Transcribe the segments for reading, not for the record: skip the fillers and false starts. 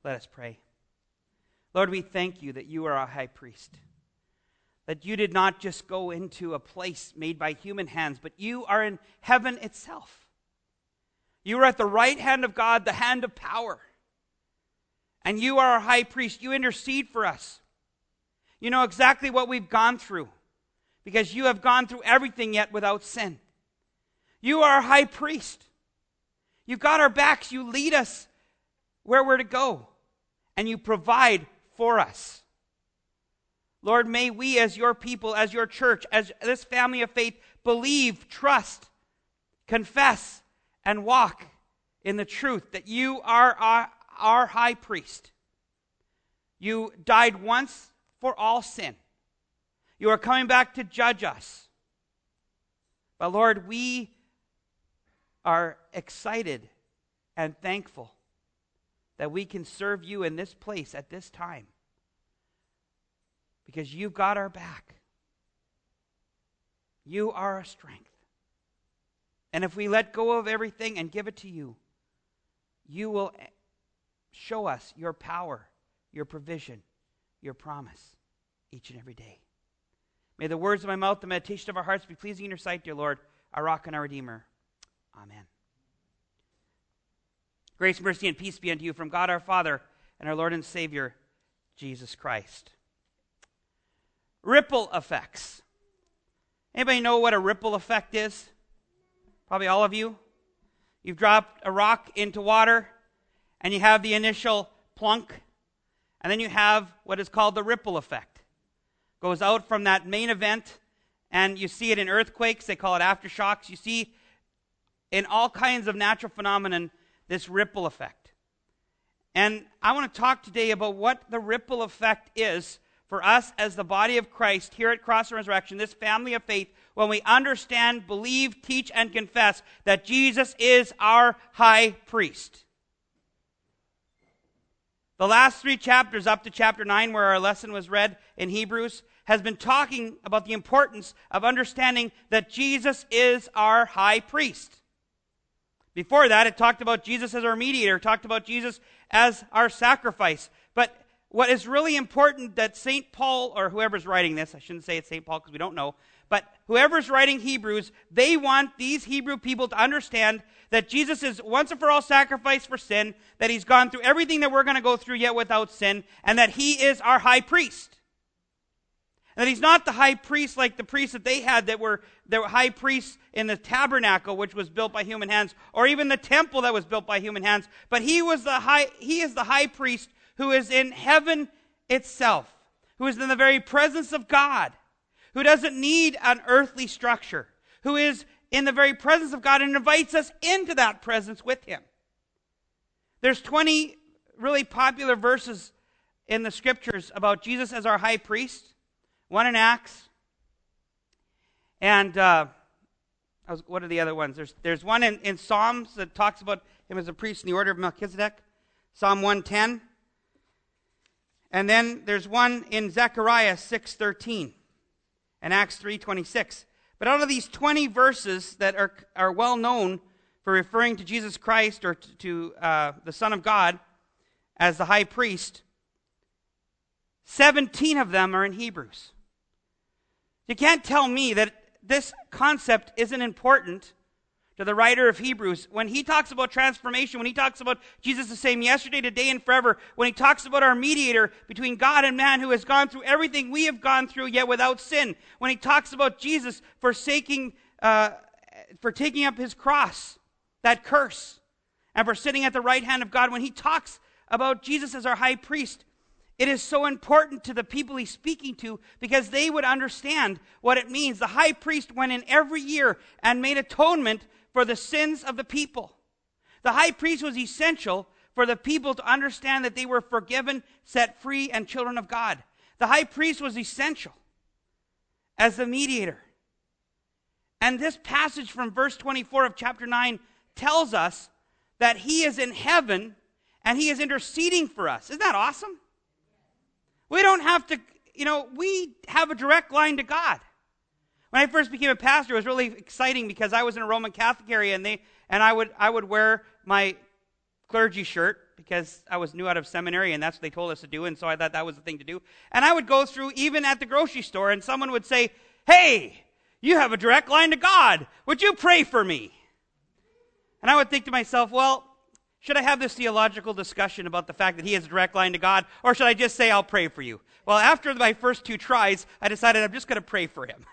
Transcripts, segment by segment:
Let us pray. Lord, we thank you that you are our high priest, that you did not just go into a place made by human hands, but you are in heaven itself. You are at the right hand of God, the hand of power. And you are our high priest. You intercede for us. You know exactly what we've gone through, because you have gone through everything yet without sin. You are our high priest. You've got our backs. You lead us where we're to go, and you provide for us. Lord, may we as your people, as your church, as this family of faith, believe, trust, confess, and walk in the truth that you are our high priest. You died once for all sin. You are coming back to judge us. But Lord, we are excited and thankful that we can serve you in this place at this time, because you've got our back. You are our strength. And if we let go of everything and give it to you, you will show us your power, your provision, your promise each and every day. May the words of my mouth, the meditation of our hearts be pleasing in your sight, dear Lord, our rock and our redeemer. Amen. Grace, mercy, and peace be unto you from God our Father and our Lord and Savior, Jesus Christ. Ripple effects. Anybody know what a ripple effect is? Probably all of you. You've dropped a rock into water, and you have the initial plunk, and then you have what is called the ripple effect. Goes out from that main event, and you see it in earthquakes. They call it aftershocks. You see in all kinds of natural phenomenon this ripple effect. And I want to talk today about what the ripple effect is for us as the body of Christ here at Cross and Resurrection, this family of faith, when we understand, believe, teach, and confess that Jesus is our high priest. The last 3 chapters up to chapter 9, where our lesson was read in Hebrews, has been talking about the importance of understanding that Jesus is our high priest. Before that, it talked about Jesus as our mediator, talked about Jesus as our sacrifice. But what is really important that St. Paul, or whoever's writing this, I shouldn't say it's St. Paul because we don't know, but whoever's writing Hebrews, they want these Hebrew people to understand that Jesus is once and for all sacrifice for sin, that he's gone through everything that we're going to go through yet without sin, and that he is our high priest. And that he's not the high priest like the priests that they had that were high priests in the tabernacle, which was built by human hands, or even the temple that was built by human hands, but he is the high priest who is in heaven itself, who is in the very presence of God, who doesn't need an earthly structure, who is in the very presence of God and invites us into that presence with him. There's 20 really popular verses in the scriptures about Jesus as our high priest. One in Acts, and what are the other ones? There's one in Psalms that talks about him as a priest in the order of Melchizedek, Psalm 110. And then there's one in Zechariah 6:13 and Acts 3:26. But out of these 20 verses that are well known for referring to Jesus Christ or to the Son of God as the high priest, 17 of them are in Hebrews. You can't tell me that this concept isn't important to the writer of Hebrews. When he talks about transformation, when he talks about Jesus the same yesterday, today, and forever, when he talks about our mediator between God and man who has gone through everything we have gone through yet without sin, when he talks about Jesus for taking up his cross, that curse, and for sitting at the right hand of God, when he talks about Jesus as our high priest, it is so important to the people he's speaking to because they would understand what it means. The high priest went in every year and made atonement for the sins of the people. The high priest was essential for the people to understand that they were forgiven, set free, and children of God. The high priest was essential as the mediator. And this passage from verse 24 of chapter 9 tells us that he is in heaven and he is interceding for us. Isn't that awesome? We don't have to, we have a direct line to God. When I first became a pastor, it was really exciting because I was in a Roman Catholic area and I would wear my clergy shirt because I was new out of seminary and that's what they told us to do, and so I thought that was the thing to do. And I would go through even at the grocery store and someone would say, "Hey, you have a direct line to God. Would you pray for me?" And I would think to myself, well, should I have this theological discussion about the fact that he has a direct line to God, or should I just say, "I'll pray for you"? Well, after my first 2 tries, I decided I'm just going to pray for him.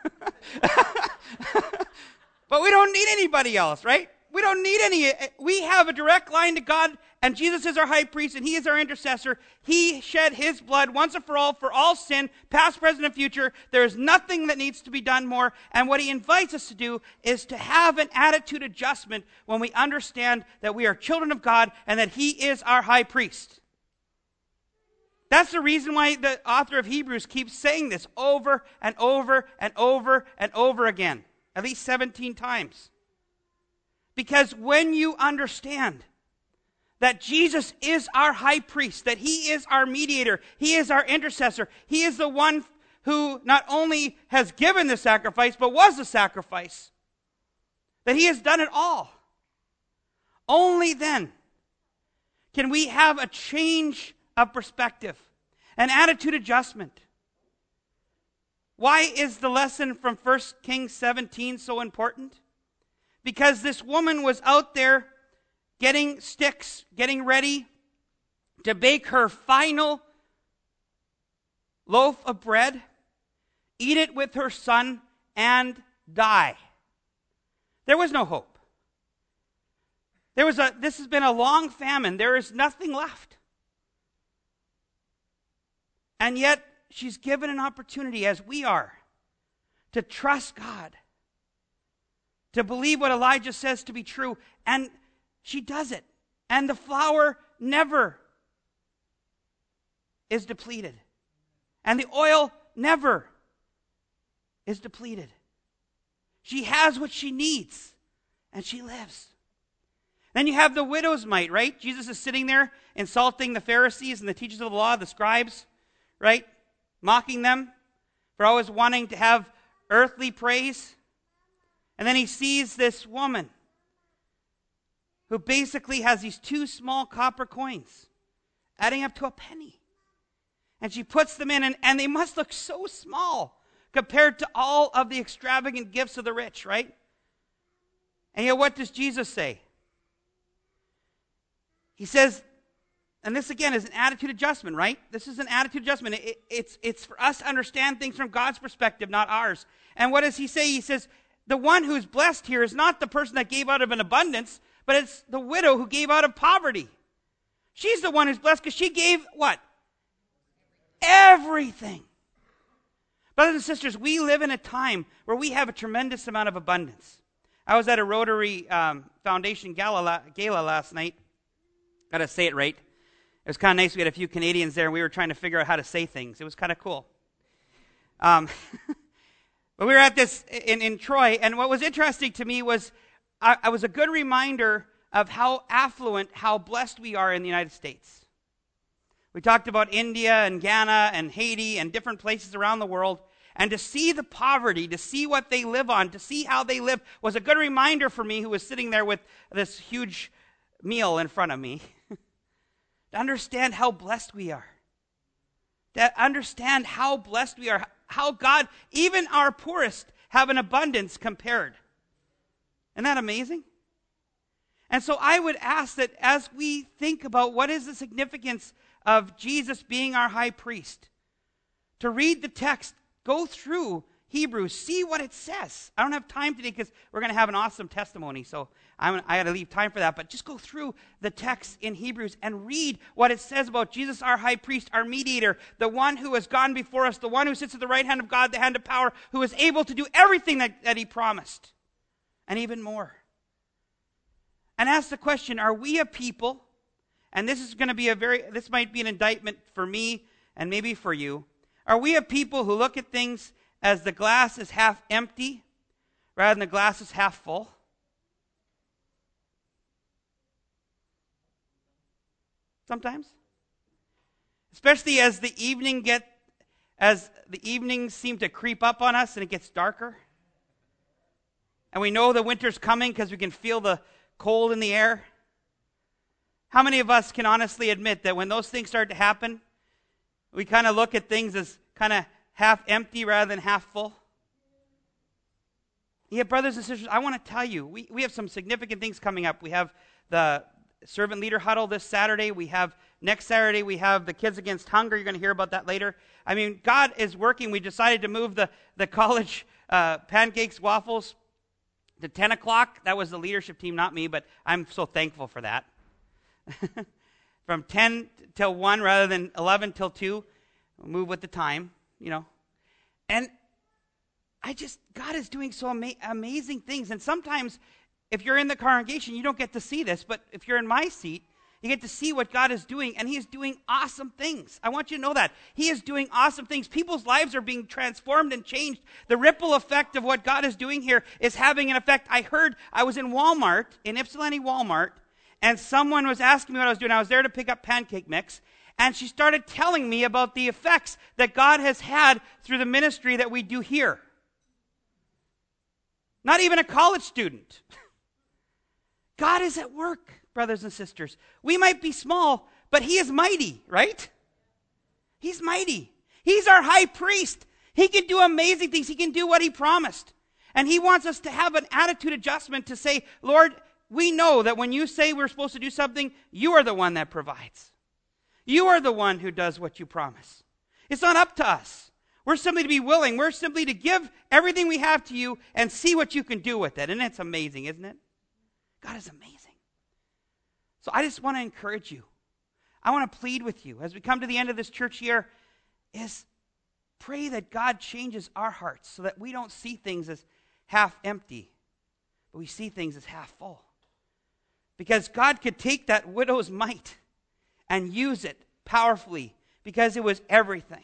But we don't need anybody else, right? We don't need any. We have a direct line to God, and Jesus is our high priest, and he is our intercessor. He shed his blood once and for all sin, past, present, and future. There is nothing that needs to be done more. And what he invites us to do is to have an attitude adjustment when we understand that we are children of God and that he is our high priest. That's the reason why the author of Hebrews keeps saying this over and over and over and over again, at least 17 times. Because when you understand that Jesus is our high priest, that he is our mediator, he is our intercessor, he is the one who not only has given the sacrifice, but was the sacrifice, that he has done it all, only then can we have a change of perspective, an attitude adjustment. Why is the lesson from 1 Kings 17 so important? Because this woman was out there getting sticks, getting ready to bake her final loaf of bread, eat it with her son, and die. There was no hope. This has been a long famine. There is nothing left. And yet, she's given an opportunity, as we are, to trust God, to believe what Elijah says to be true, and she does it. And the flour never is depleted. And the oil never is depleted. She has what she needs, and she lives. Then you have the widow's mite, right? Jesus is sitting there insulting the Pharisees and the teachers of the law, the scribes, right? Mocking them for always wanting to have earthly praise. And then he sees this woman who basically has these 2 small copper coins adding up to a penny. And she puts them in, and they must look so small compared to all of the extravagant gifts of the rich, right? And yet what does Jesus say? He says, and this again is an attitude adjustment, right? This is an attitude adjustment. It's for us to understand things from God's perspective, not ours. And what does he say? He says, the one who's blessed here is not the person that gave out of an abundance, but it's the widow who gave out of poverty. She's the one who's blessed because she gave what? Everything. Brothers and sisters, we live in a time where we have a tremendous amount of abundance. I was at a Rotary Foundation gala last night. Got to say it right. It was kind of nice. We had a few Canadians there, and we were trying to figure out how to say things. It was kind of cool. But we were at this in Troy, and what was interesting to me was I was a good reminder of how affluent, how blessed we are in the United States. We talked about India and Ghana and Haiti and different places around the world, and to see the poverty, to see what they live on, to see how they live, was a good reminder for me, who was sitting there with this huge meal in front of me, to understand how blessed we are. To understand how blessed we are, how God, even our poorest, have an abundance compared. Isn't that amazing? And so I would ask that as we think about what is the significance of Jesus being our high priest, to read the text, go through Hebrews, see what it says. I don't have time today because we're going to have an awesome testimony, so I got to leave time for that. But just go through the text in Hebrews and read what it says about Jesus, our high priest, our mediator, the one who has gone before us, the one who sits at the right hand of God, the hand of power, who is able to do everything that he promised, and even more. And ask the question, are we a people, and this is going to be this might be an indictment for me and maybe for you, are we a people who look at things as the glass is half empty rather than the glass is half full? Sometimes. Especially as the evenings seem to creep up on us and it gets darker. And we know the winter's coming because we can feel the cold in the air. How many of us can honestly admit that when those things start to happen, we kind of look at things as kind of half empty rather than half full? Yeah, brothers and sisters, I want to tell you, we have some significant things coming up. We have the servant leader huddle this Saturday. Next Saturday, we have the Kids Against Hunger. You're going to hear about that later. I mean, God is working. We decided to move the college pancakes, waffles to 10 o'clock. That was the leadership team, not me, but I'm so thankful for that. From 10 till 1 rather than 11 till 2. We'll move with the time, And God is doing so amazing things. And sometimes, if you're in the congregation, you don't get to see this. But if you're in my seat, you get to see what God is doing. And He is doing awesome things. I want you to know that. He is doing awesome things. People's lives are being transformed and changed. The ripple effect of what God is doing here is having an effect. I was in Walmart, in Ypsilanti Walmart, and someone was asking me what I was doing. I was there to pick up pancake mix. And she started telling me about the effects that God has had through the ministry that we do here. Not even a college student. God is at work, brothers and sisters. We might be small, but He is mighty, right? He's mighty. He's our high priest. He can do amazing things. He can do what He promised. And He wants us to have an attitude adjustment to say, Lord, we know that when you say we're supposed to do something, you are the one that provides. You are the one who does what you promise. It's not up to us. We're simply to be willing. We're simply to give everything we have to you and see what you can do with it. And it's amazing, isn't it? God is amazing. So I just want to encourage you. I want to plead with you as we come to the end of this church year is pray that God changes our hearts so that we don't see things as half empty, but we see things as half full. Because God could take that widow's mite and use it powerfully because it was everything.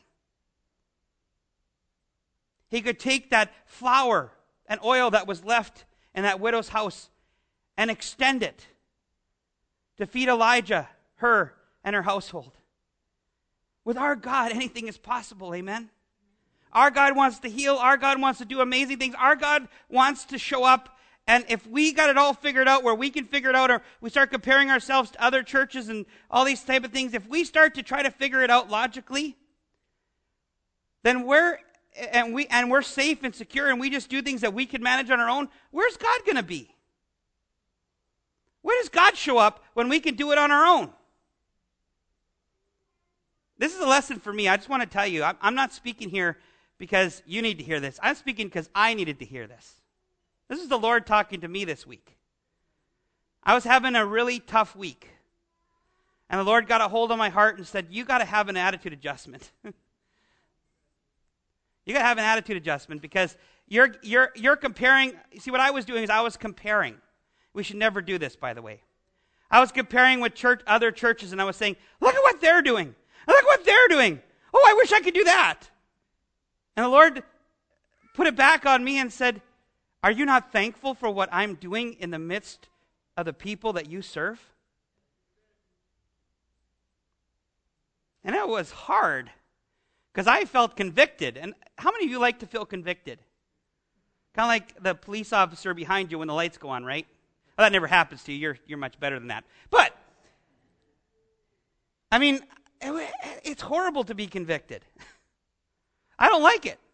He could take that flour and oil that was left in that widow's house and extend it to feed Elijah, her, and her household. With our God, anything is possible, amen? Our God wants to heal. Our God wants to do amazing things. Our God wants to show up. And if we got it all figured out where we can figure it out, or we start comparing ourselves to other churches and all these type of things, if we start to try to figure it out logically, then we're safe and secure and we just do things that we can manage on our own, where's God going to be? Where does God show up when we can do it on our own? This is a lesson for me. I just want to tell you, I'm not speaking here because you need to hear this. I'm speaking because I needed to hear this. This is the Lord talking to me this week. I was having a really tough week. And the Lord got a hold of my heart and said, you got to have an attitude adjustment. You got to have an attitude adjustment because you're comparing. You see, what I was doing is I was comparing. We should never do this, by the way. I was comparing with other churches, and I was saying, look at what they're doing. Look what they're doing. Oh, I wish I could do that. And the Lord put it back on me and said, are you not thankful for what I'm doing in the midst of the people that you serve? And it was hard because I felt convicted. And how many of you like to feel convicted? Kind of like the police officer behind you when the lights go on, right? Well, that never happens to you. You're much better than that. But, I mean, it's horrible to be convicted. I don't like it.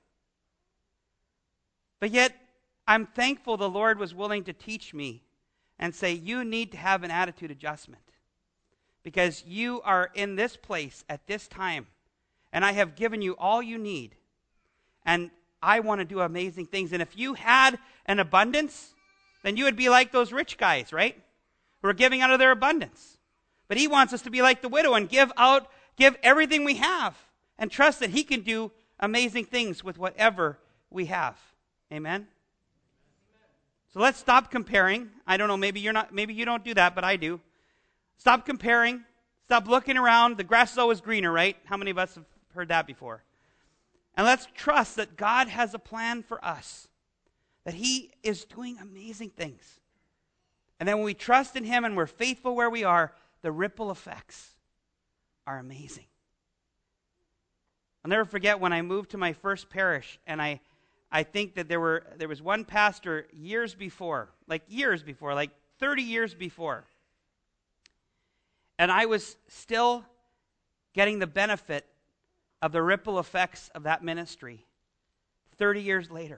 But yet, I'm thankful the Lord was willing to teach me and say, you need to have an attitude adjustment because you are in this place at this time, and I have given you all you need, and I want to do amazing things. And if you had an abundance, then you would be like those rich guys, right? Who are giving out of their abundance. But He wants us to be like the widow and give everything we have and trust that He can do amazing things with whatever we have. Amen? So let's stop comparing. I don't know, maybe you don't do that, but I do. Stop comparing. Stop looking around. The grass is always greener, right? How many of us have heard that before? And let's trust that God has a plan for us. That He is doing amazing things. And then when we trust in Him and we're faithful where we are, the ripple effects are amazing. I'll never forget when I moved to my first parish, and I think that there was one pastor years before, like 30 years before. And I was still getting the benefit of the ripple effects of that ministry 30 years later.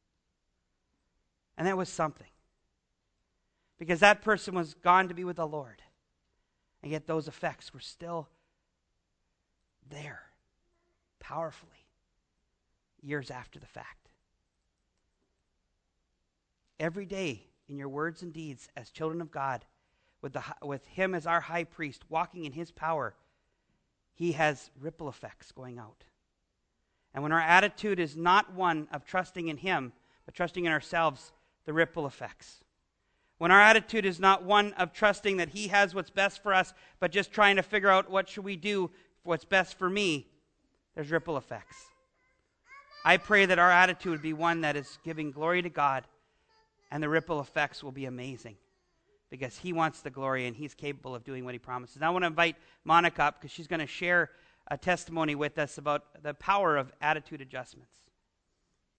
And that was something. Because that person was gone to be with the Lord. And yet those effects were still there, powerfully, years after the fact. Every day in your words and deeds as children of God, with Him as our high priest, walking in His power, He has ripple effects going out. And when our attitude is not one of trusting in Him, but trusting in ourselves, the ripple effects. When our attitude is not one of trusting that He has what's best for us, but just trying to figure out what should we do for what's best for me, there's ripple effects. I pray that our attitude would be one that is giving glory to God, and the ripple effects will be amazing because He wants the glory and He's capable of doing what He promises. Now I want to invite Monica up because she's going to share a testimony with us about the power of attitude adjustments.